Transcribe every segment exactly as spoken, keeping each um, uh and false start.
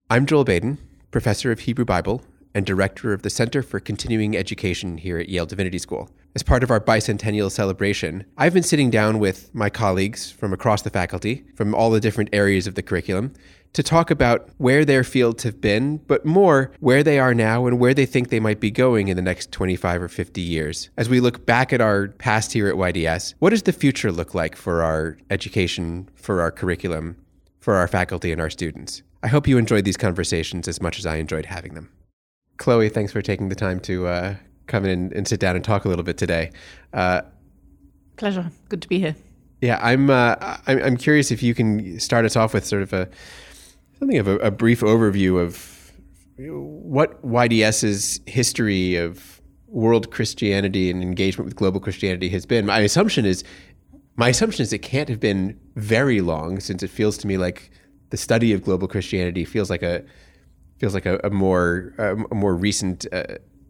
I'm Joel Baden, professor of Hebrew Bible and director of the Center for Continuing Education here at Yale Divinity School. As part of our bicentennial celebration, I've been sitting down with my colleagues from across the faculty, from all the different areas of the curriculum, to talk about where their fields have been, but more where they are now and where they think they might be going in the next twenty-five or fifty years. As we look back at our past here at Y D S, what does the future look like for our education, for our curriculum, for our faculty and our students? I hope you enjoyed these conversations as much as I enjoyed having them. Chloe, thanks for taking the time to uh, come in and sit down and talk a little bit today. Uh, Pleasure. Good to be here. Yeah, I'm, uh, I'm I'm curious if you can start us off with sort of a something of a, a brief overview of what YDS's history of world Christianity and engagement with global Christianity has been. My assumption is my assumption is it can't have been very long, since it feels to me like the study of global Christianity feels like a feels like a, a more a more recent uh,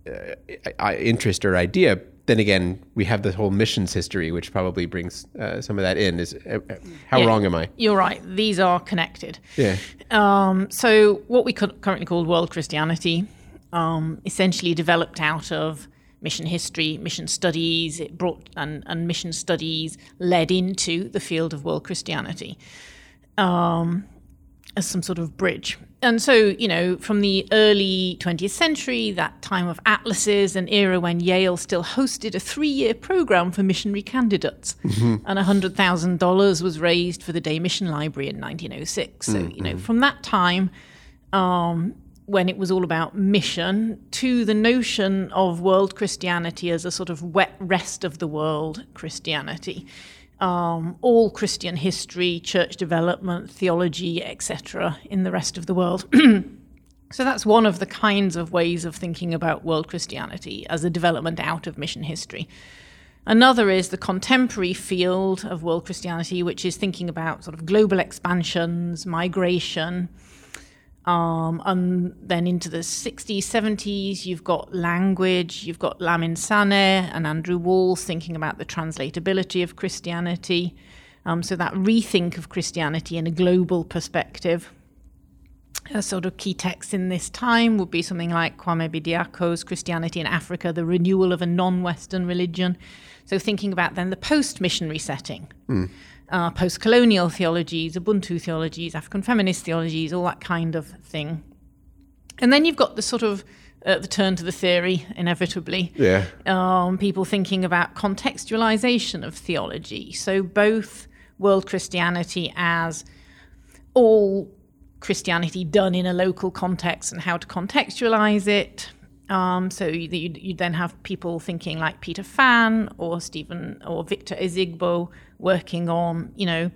uh, interest or idea. Then again, we have the whole missions history, which probably brings uh, some of that in. Is uh, how yeah, wrong am I? You're right. These are connected. Yeah. Um, so what we could currently call world Christianity um, essentially developed out of mission history, mission studies. It brought and, and mission studies led into the field of world Christianity. Um, as some sort of bridge. And so, you know, from the early twentieth century, that time of atlases, an era when Yale still hosted a three-year program for missionary candidates, mm-hmm. and one hundred thousand dollars was raised for the Day Mission Library in nineteen oh six. So, mm-hmm. you know, from that time, um, when it was all about mission, to the notion of world Christianity as a sort of wet rest of the world Christianity. Um, all Christian history, church development, theology, et cetera, in the rest of the world. So that's one of the kinds of ways of thinking about world Christianity as a development out of mission history. Another is the contemporary field of world Christianity, which is thinking about sort of global expansions, migration. Um, and then into the sixties, seventies, you've got language, you've got Lamin Saneh and Andrew Walls thinking about the translatability of Christianity. Um, so that rethink of Christianity in a global perspective. A sort of key text in this time would be something like Kwame Bediako's Christianity in Africa, the renewal of a non-Western religion. So thinking about then the post-missionary setting. Mm. Uh, post-colonial theologies, Ubuntu theologies, African feminist theologies, all that kind of thing. And then you've got the sort of uh, the turn to the theory, inevitably. Yeah. Um, people thinking about contextualization of theology. So both world Christianity as all Christianity done in a local context and how to contextualize it. Um, so you, you, you then have people thinking like Peter Fan or Stephen or Victor Ezigbo working on, you know,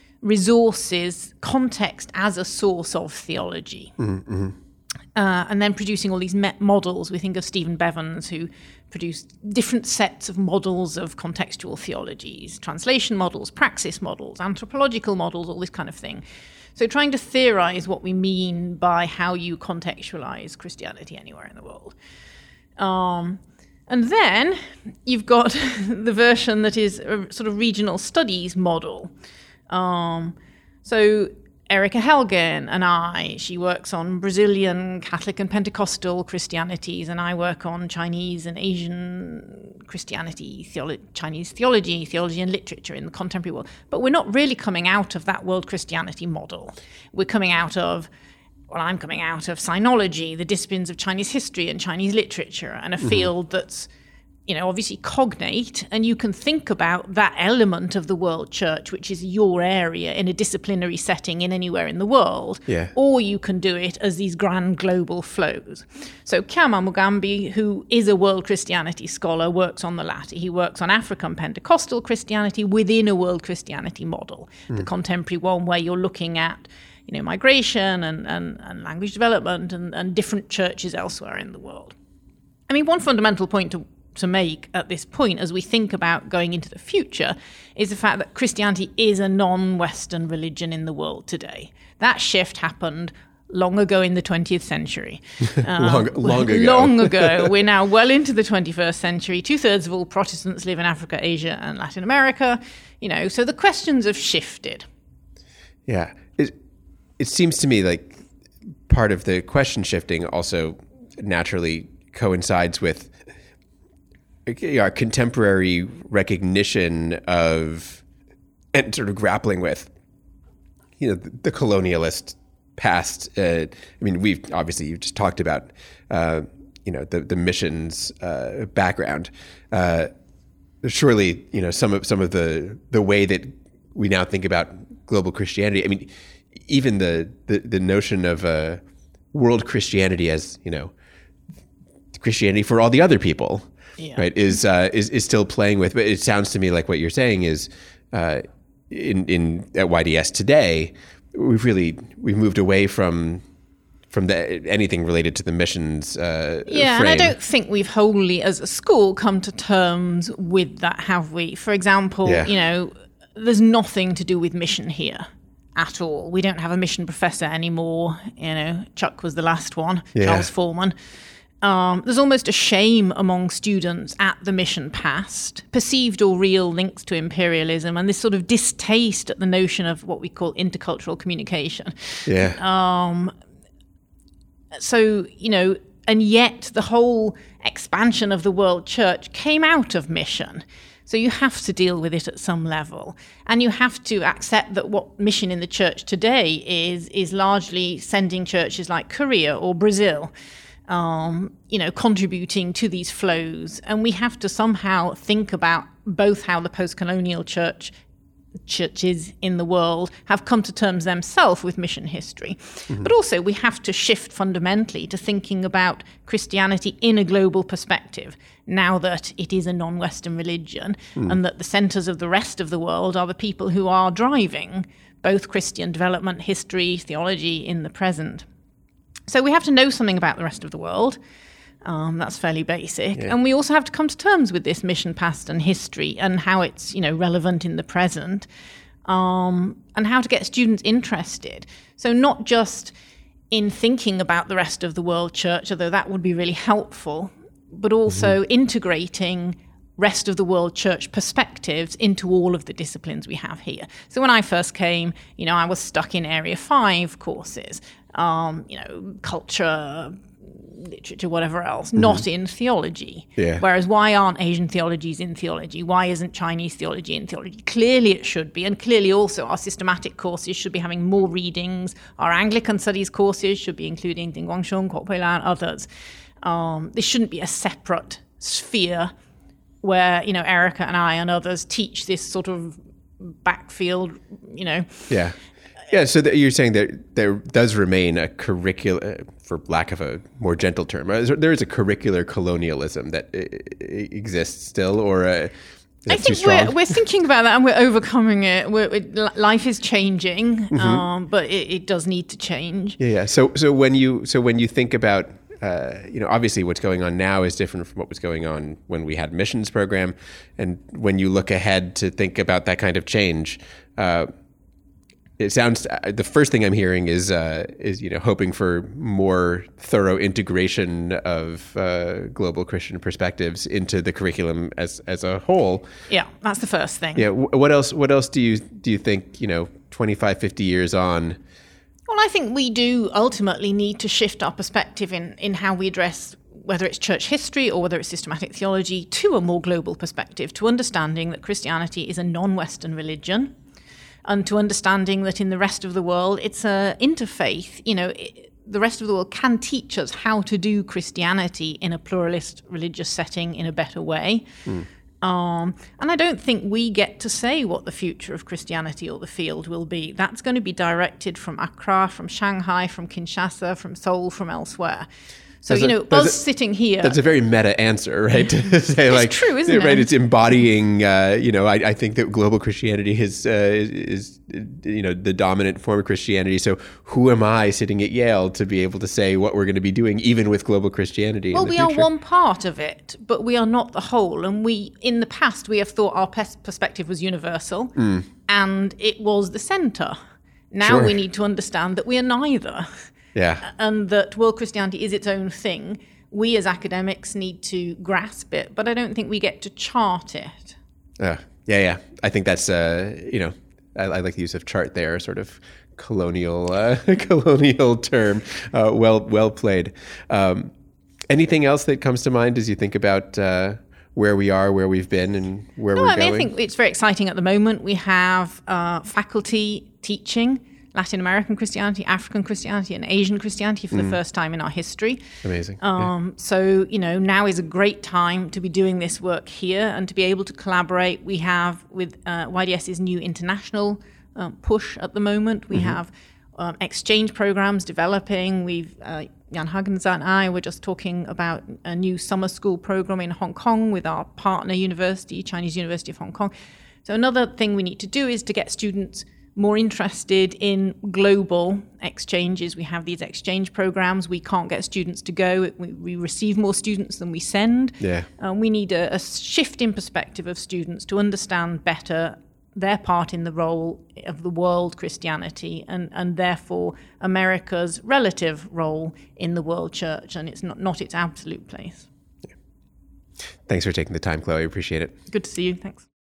resources, context as a source of theology. Mm-hmm. Uh, and then producing all these met models. We think of Stephen Bevans, who produced different sets of models of contextual theologies, translation models, praxis models, anthropological models, all this kind of thing. So trying to theorize what we mean by how you contextualize Christianity anywhere in the world. Um, and then you've got the version that is a sort of regional studies model. Um, so Erica Helgen and I, she works on Brazilian Catholic and Pentecostal Christianities, and I work on Chinese and Asian Christianity, theolo- Chinese theology, theology and literature in the contemporary world. But we're not really coming out of that world Christianity model. We're coming out of, well, I'm coming out of sinology, the disciplines of Chinese history and Chinese literature, and a mm-hmm. field that's, you know, obviously cognate, and you can think about that element of the world church, which is your area in a disciplinary setting in anywhere in the world, yeah. or you can do it as these grand global flows. So Kiama Mugambi, who is a world Christianity scholar, works on the latter. He works on African Pentecostal Christianity within a world Christianity model, mm. the contemporary one where you're looking at, you know, migration and, and, and language development and, and different churches elsewhere in the world. I mean, one fundamental point to to make at this point as we think about going into the future is the fact that Christianity is a non-Western religion in the world today. That shift happened long ago in the twentieth century. Um, long, long ago. Long ago. We're now well into the twenty-first century. Two-thirds of all Protestants live in Africa, Asia, and Latin America. You know, so the questions have shifted. Yeah. It, it seems to me like part of the question shifting also naturally coincides with our contemporary recognition of and sort of grappling with, you know, the, the colonialist past. Uh, I mean, we've obviously you've just talked about, uh, you know, the the missions uh, background. Uh, surely, you know, some of some of the the way that we now think about global Christianity. I mean, even the the, the notion of uh, world Christianity as, you know, Christianity for all the other people. Yeah. Right, is uh, is is still playing with, but it sounds to me like what you're saying is, uh, in in at Y D S today, we've really we've moved away from from the anything related to the missions. Uh, yeah, frame. And I don't think we've wholly, as a school, come to terms with that, have we? For example, yeah. you know, there's nothing to do with mission here at all. We don't have a mission professor anymore. You know, Chuck was the last one, yeah. Charles Foreman. Um, there's almost a shame among students at the mission past, perceived or real links to imperialism, and this sort of distaste at the notion of what we call intercultural communication. Yeah. Um, so, you know, and yet the whole expansion of the world church came out of mission. So you have to deal with it at some level. And you have to accept that what mission in the church today is, is largely sending churches like Korea or Brazil, Um, you know, contributing to these flows. And we have to somehow think about both how the post-colonial church, churches in the world have come to terms themselves with mission history. Mm-hmm. But also we have to shift fundamentally to thinking about Christianity in a global perspective, now that it is a non-Western religion, mm. and that the centers of the rest of the world are the people who are driving both Christian development, history, theology in the present. So we have to know something about the rest of the world. Um, that's fairly basic. Yeah. And we also have to come to terms with this mission past and history and how it's, you know, relevant in the present, um, and how to get students interested. So not just in thinking about the rest of the world church, although that would be really helpful, but also mm-hmm. integrating rest of the world church perspectives into all of the disciplines we have here. So when I first came, you know, I was stuck in Area five courses, um, you know, culture, literature, whatever else, mm-hmm. not in theology. Yeah. Whereas why aren't Asian theologies in theology? Why isn't Chinese theology in theology? Clearly it should be. And clearly also our systematic courses should be having more readings. Our Anglican studies courses should be including Ding Guangsheng, Kuo Pui Lan, others. Um, this shouldn't be a separate sphere where, you know, Erica and I and others teach this sort of backfield, you know. Yeah. Yeah, so that you're saying that there does remain a curricular, for lack of a more gentle term, there is a curricular colonialism that exists still, or a, I think we're, we're thinking about that and we're overcoming it. We're, it life is changing, mm-hmm. um, but it, it does need to change. Yeah, yeah. So, so when you so when you think about, uh, you know, obviously what's going on now is different from what was going on when we had missions program, and when you look ahead to think about that kind of change. Uh, It sounds uh, the first thing I'm hearing is uh, is you know hoping for more thorough integration of uh, global Christian perspectives into the curriculum as as a whole. Yeah, that's the first thing. Yeah. What else? What else do you do you think, you know, twenty-five, fifty years on? Well, I think we do ultimately need to shift our perspective in in how we address whether it's church history or whether it's systematic theology to a more global perspective, to understanding that Christianity is a non-Western religion. And to understanding that in the rest of the world, it's a interfaith. You know, it, the rest of the world can teach us how to do Christianity in a pluralist religious setting in a better way. Mm. Um, and I don't think we get to say what the future of Christianity or the field will be. That's going to be directed from Accra, from Shanghai, from Kinshasa, from Seoul, from elsewhere. So, that's you know, a, us a, sitting here... That's a very meta answer, right? to say, it's like, true, isn't right, it? It's embodying, uh, you know, I, I think that global Christianity is, uh, is, is, you know, the dominant form of Christianity. So who am I sitting at Yale to be able to say what we're going to be doing, even with global Christianity Well, in the we future? are one part of it, but we are not the whole. And we, in the past, we have thought our pers- perspective was universal, mm. and it was the center. Now sure. we need to understand that we are neither. Yeah. And that world Christianity is its own thing. We as academics need to grasp it, but I don't think we get to chart it. Uh, yeah, yeah. I think that's, uh, you know, I, I like the use of chart there, sort of colonial uh, colonial term. Uh, well well played. Um, anything else that comes to mind as you think about uh, where we are, where we've been, and where no, we're I mean, going? I think it's very exciting at the moment. We have uh, faculty teaching Latin American Christianity, African Christianity, and Asian Christianity for mm. the first time in our history. Amazing. Um, yeah. So, you know, now is a great time to be doing this work here and to be able to collaborate. We have, with uh, YDS's new international um, push at the moment, we mm-hmm. have um, exchange programs developing. We've, uh, Jan Hagenza and I were just talking about a new summer school program in Hong Kong with our partner university, Chinese University of Hong Kong. So another thing we need to do is to get students more interested in global exchanges. We have these exchange programs. We can't get students to go. We, we receive more students than we send. Yeah. Um, we need a, a shift in perspective of students to understand better their part in the role of the world Christianity and, and therefore America's relative role in the world church, and it's not, not its absolute place. Yeah. Thanks for taking the time, Chloe. Appreciate it. Good to see you. Thanks.